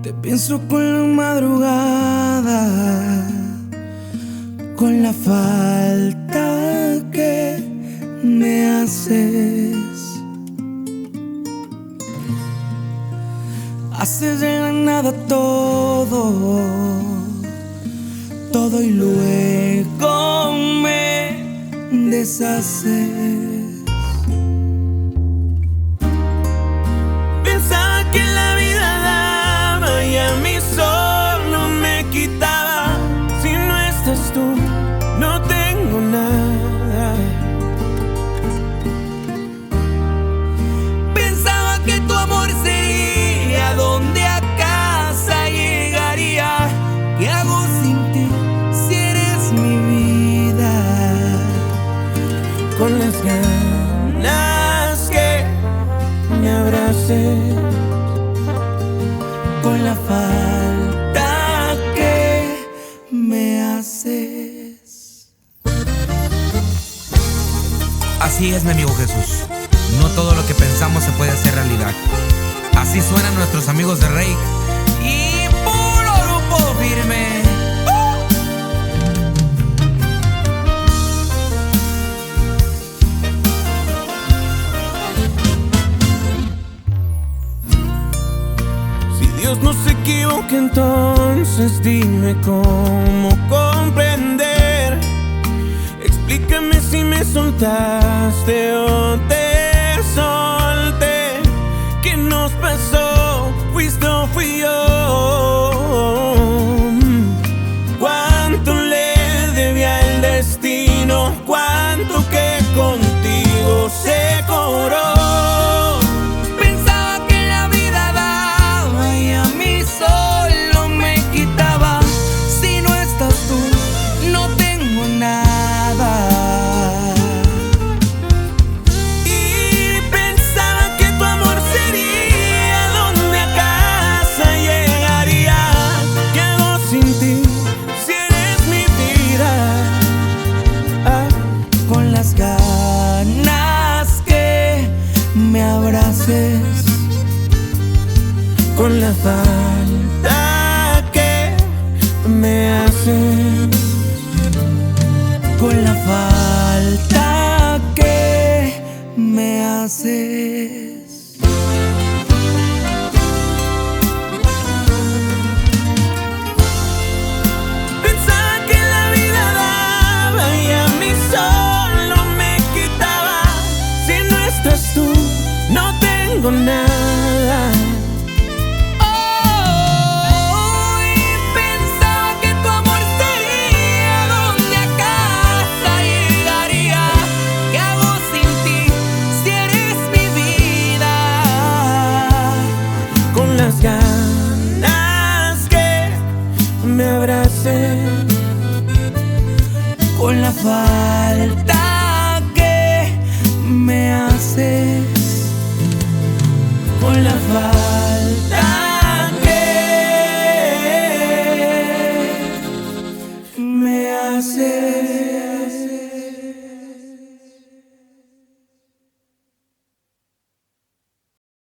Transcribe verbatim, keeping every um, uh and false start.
Te pienso con la madrugada, con la falta que me haces. Haces de la nada todo, todo y luego me deshaces. Pensaba que la vida daba y a mí solo me quitaba. Si no estás tú, no tengo nada. Pensaba que tu amor sería donde a casa llegaría. ¿Qué hago sin ti si eres mi vida? Con las ganas que me abraces, con la falta que me haces. Así es, mi amigo Jesús. No todo lo que pensamos se puede hacer realidad. Así suenan nuestros amigos de Rake y puro grupo firme. ¡Uh! Si Dios no se equivoca, entonces dime cómo comprender. Explícame si me soltaste o te solté. ¿Qué nos pasó? ¿Fuiste o fui yo? ¿Cuánto le debía el destino? ¿Cuánto que contigo se cobró? Pensaba que la vida daba y a mí solo me quitaba. Si no estás tú, no tengo nada. Y pensaba que tu amor sería donde a casa llegaría. ¿Qué hago sin ti si eres mi vida? Ah, con las ganas que me abraces, con la falta que me haces, con la falta que me haces. Pensaba que la vida daba y a mí solo me quitaba. Si no estás tú, no tengo nada. Oh, y pensaba que tu amor sería donde a casa llegaría. ¿Qué hago sin ti si eres mi vida? Con las ganas que me abraces, con la falta que me haces, con la falta